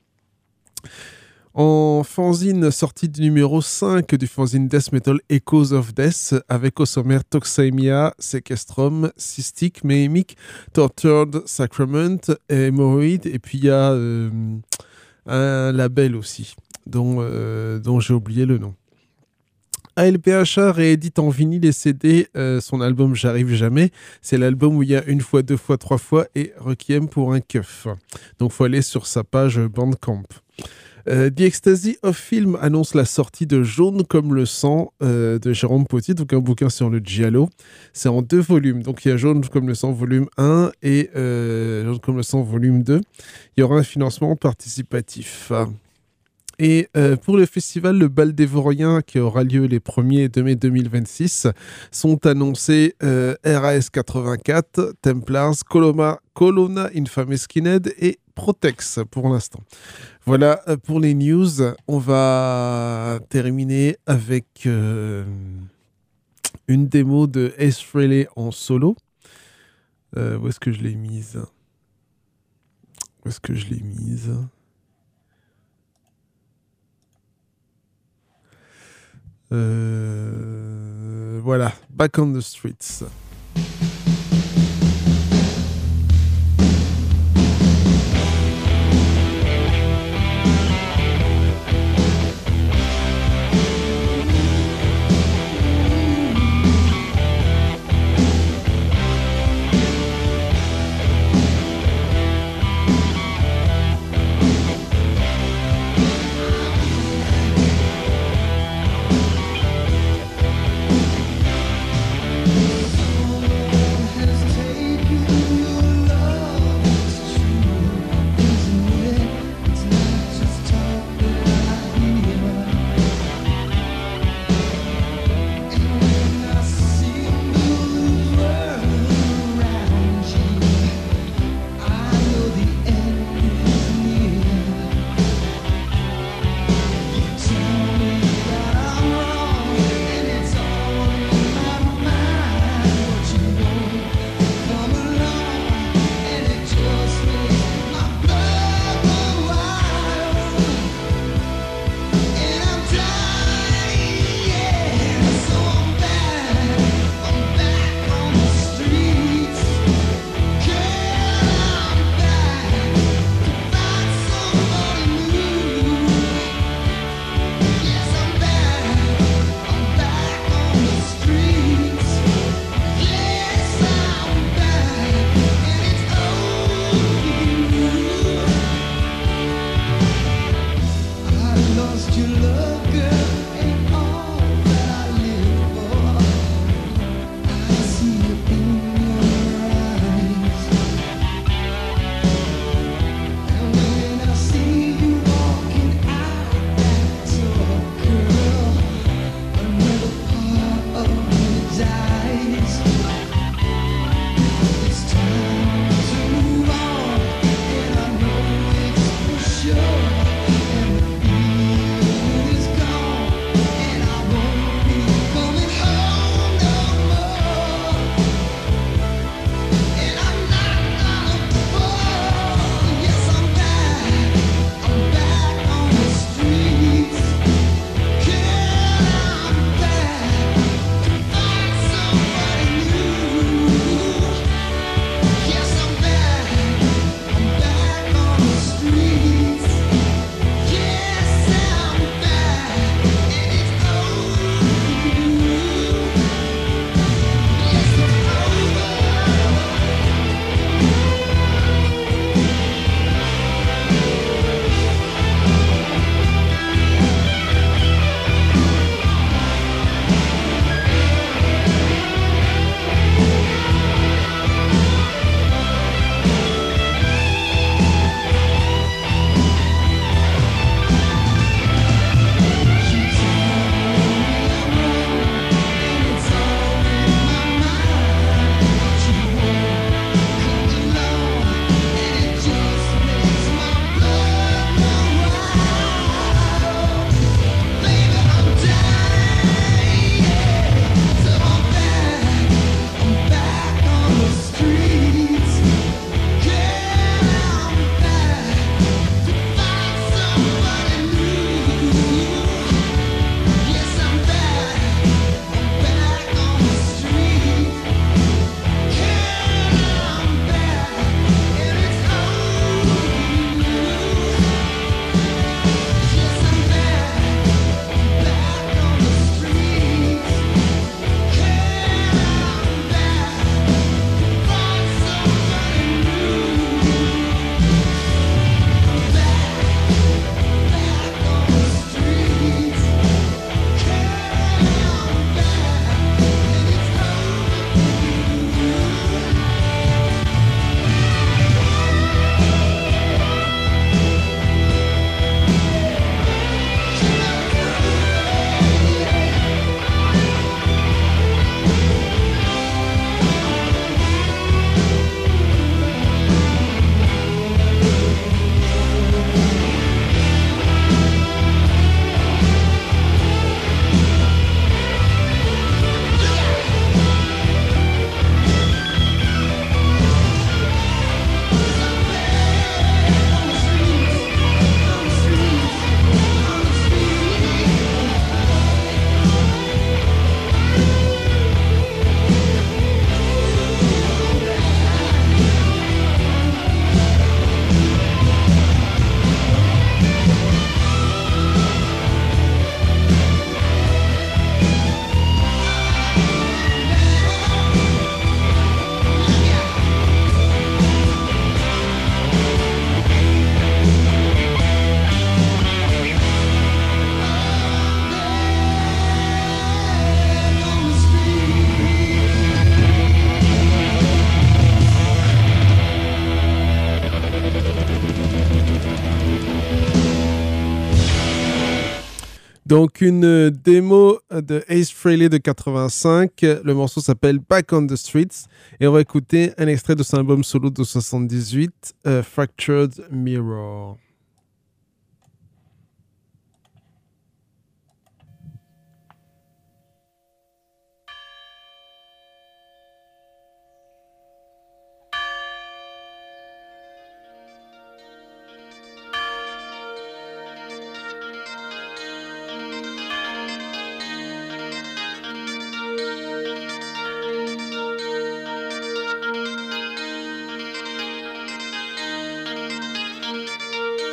En fanzine sortie du numéro cinq du fanzine Death Metal Echoes of Death, avec au sommaire Toxemia, Sequestrum, Cystic, Mehemic, Tortured Sacrament, Hémorroïde, et puis il y a euh, un label aussi, dont, euh, dont j'ai oublié le nom. A L P H A réédite en vinyle et C D euh, son album J'arrive jamais. C'est l'album où il y a une fois, deux fois, trois fois et Requiem pour un keuf. Donc il faut aller sur sa page Bandcamp. Euh, The Ecstasy of Film annonce la sortie de Jaune comme le sang euh, de Jérôme Potier, donc un bouquin sur le giallo. C'est en deux volumes. Donc il y a Jaune comme le sang volume un et euh, Jaune comme le sang volume deux. Il y aura un financement participatif. Et euh, pour le festival Le Bal Dévorien, qui aura lieu les premier et deux mai deux mille vingt-six, sont annoncés euh, R A S quatre-vingt-quatre, Templars, Coloma, Colonna Infame Skinhead et Protex pour l'instant. Voilà pour les news. On va terminer avec euh, une démo de Ace Frehley en solo. Euh, où est-ce que je l'ai mise ? Où est-ce que je l'ai mise ? Euh, voilà, Back on the Streets. Thank Donc, une démo de Ace Frehley de quatre-vingt-cinq. Le morceau s'appelle Back on the Streets. Et on va écouter un extrait de son album solo de soixante-dix-huit, uh, Fractured Mirror. Thank you.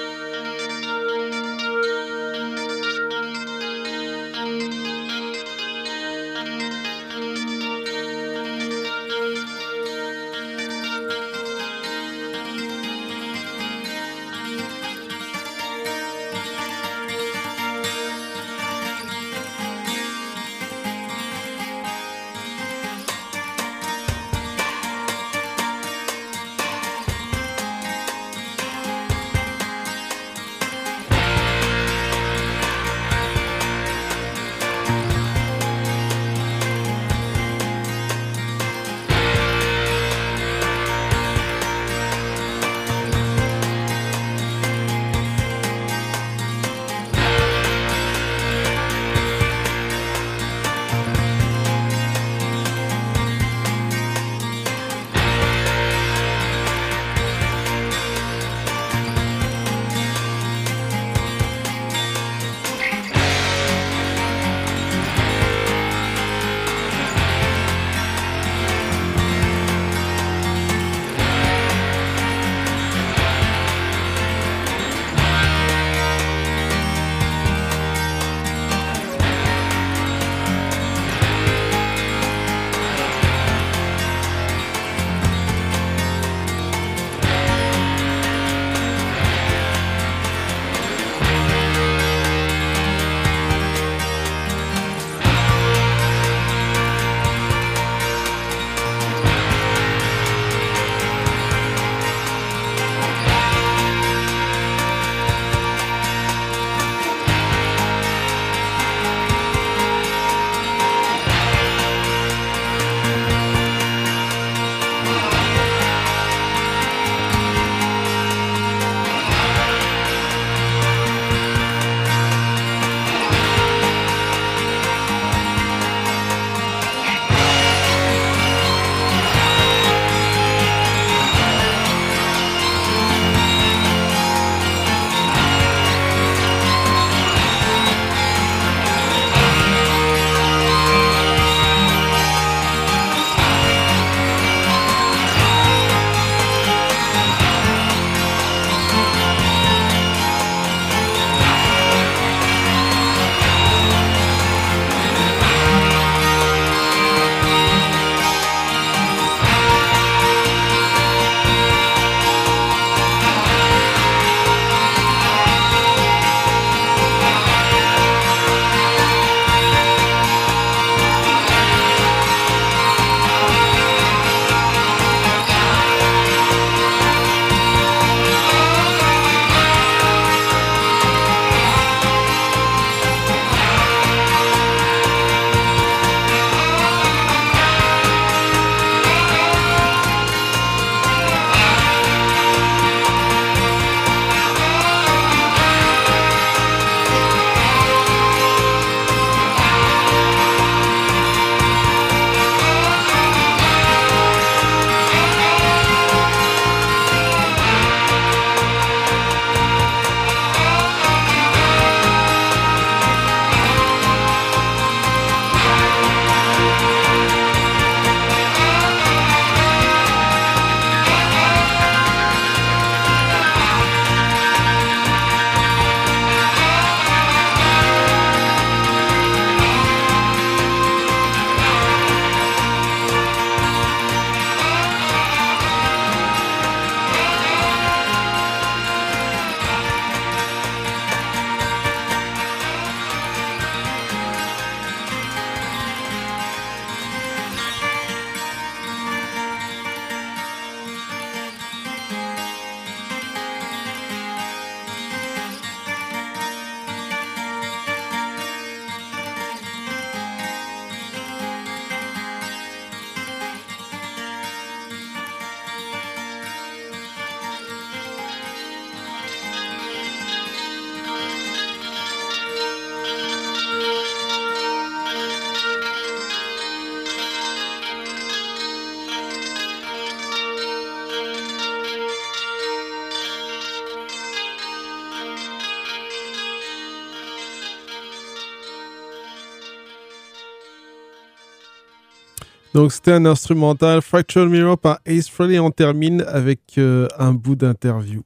Donc c'était un instrumental Fractured Mirror par Ace Frehley. On termine avec euh, un bout d'interview.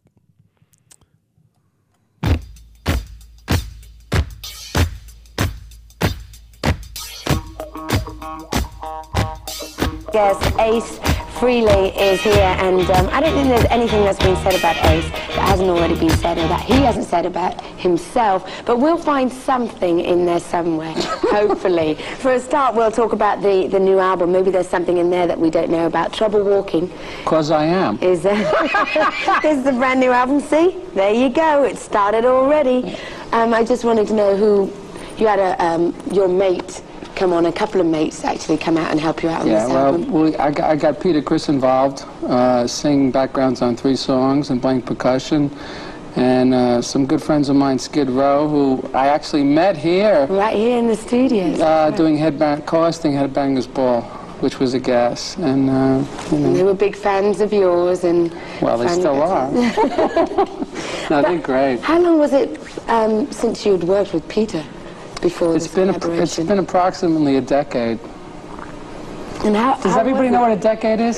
Yes, Ace Frehley is here, and um, I don't think there's anything that's been said about Ace that hasn't already been said, or that he hasn't said about himself, but we'll find something in there somewhere, hopefully. For a start, we'll talk about the, the new album. Maybe there's something in there that we don't know about. Trouble Walking. Because I am. Is, uh, is the brand new album. See? There you go. It started already. Um, I just wanted to know who, you had a, um, your mate come on, a couple of mates actually come out and help you out on yeah, this well, album. well I, got, I got Peter Criss involved, uh, singing backgrounds on three songs and playing percussion. And uh, some good friends of mine, Skid Row, who I actually met here. Right here in the studios. Uh, doing headbang, co-hosting Headbangers Ball, which was a gas. And, uh, you know. And they were big fans of yours. And well, they still are. No, they're great. How long was it um, since you'd worked with Peter? Before it's been a, it's been approximately a decade. And how does how everybody know what a decade is?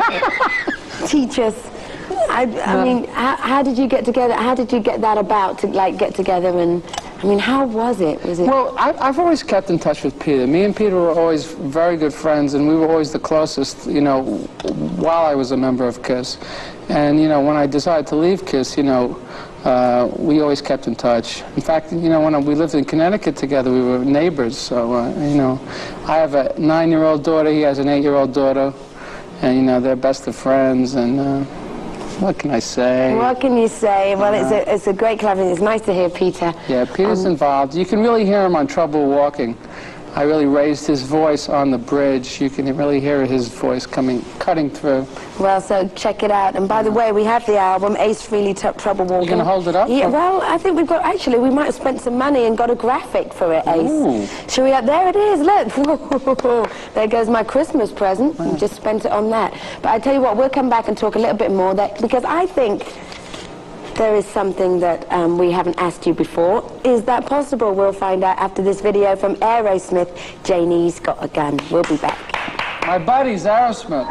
Teach us. I, I no. mean, how, how did you get together? How did you get that about to like get together? And I mean, how was it? Was it? Well, I, I've always kept in touch with Peter. Me and Peter were always very good friends, and we were always the closest. You know, while I was a member of KISS, and you know, when I decided to leave KISS, you know. Uh, we always kept in touch. In fact, you know, when we lived in Connecticut together, we were neighbors. So, uh, you know, I have a nine-year-old daughter, he has an eight-year-old daughter, and, you know, they're best of friends, and uh, what can I say? What can you say? Well, uh, it's, a, it's a great collaboration. It's nice to hear Peter. Yeah, Peter's um, involved. You can really hear him on Trouble Walking. I really raised his voice on the bridge. You can really hear his voice coming, cutting through. Well, so check it out. And by the way, we have the album, Ace Frehley, Trouble Walking. You're going to hold it up? Yeah, well, I think we've got, actually, we might have spent some money and got a graphic for it, Ace. Ooh. Shall we, there it is, look. There goes my Christmas present. Wow. We just spent it on that. But I tell you what, we'll come back and talk a little bit more, that, because I think there is something that um, we haven't asked you before. Is that possible? We'll find out after this video from Aerosmith. Janie's Got a Gun. We'll be back. My buddy's Aerosmith.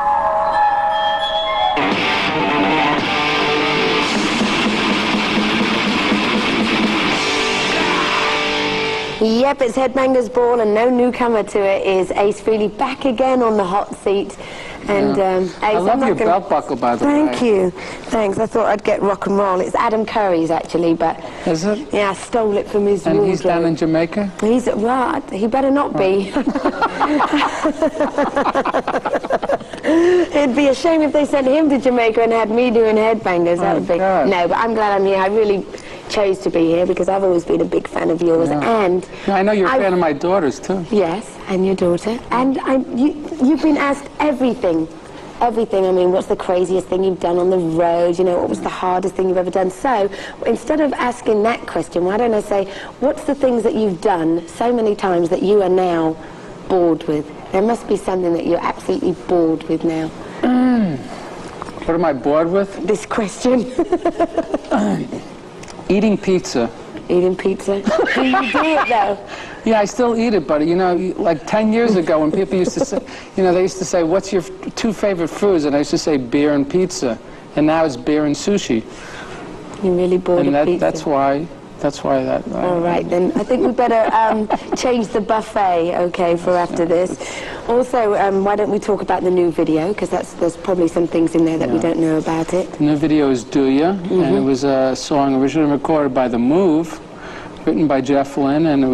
Yep, it's Headbangers Ball, and no newcomer to it is Ace Frehley, back again on the hot seat. And yeah. um, Ace, I love your gonna... belt buckle, by the Thank way. Thank you. Thanks. I thought I'd get rock and roll. It's Adam Curry's, actually, but... Is it? Yeah, I stole it from his And wardrobe. he's down in Jamaica? He's... Well, he better not be. It'd be a shame if they sent him to Jamaica and had me doing Headbangers. That Oh, would be... God. No, but I'm glad I'm here. I really chose to be here because I've always been a big fan of yours. Yeah. And... Yeah, I know you're a I... fan of my daughter's, too. Yes, and your daughter. And I, you, you've been asked everything. Everything. I mean, what's the craziest thing you've done on the road? You know, what was the hardest thing you've ever done? So, instead of asking that question, why don't I say, what's the things that you've done so many times that you are now bored with? There must be something that you're absolutely bored with now. Mm. What am I bored with? This question. Eating pizza. Eating pizza? Do you do it, though? Yeah, I still eat it, but, you know, like ten years ago when people used to say, you know, they used to say, what's your f two favorite foods? And I used to say beer and pizza. And now it's beer and sushi. You're really bored and of that, pizza. that's why, that's why that... Uh, All right, then. I think we better um, change the buffet, okay, for after this. Also, um, why don't we talk about the new video, because that's there's probably some things in there that yeah. we don't know about it. The new video is Do Ya, mm-hmm. and it was a song originally recorded by The Move, written by Jeff Lynne, and it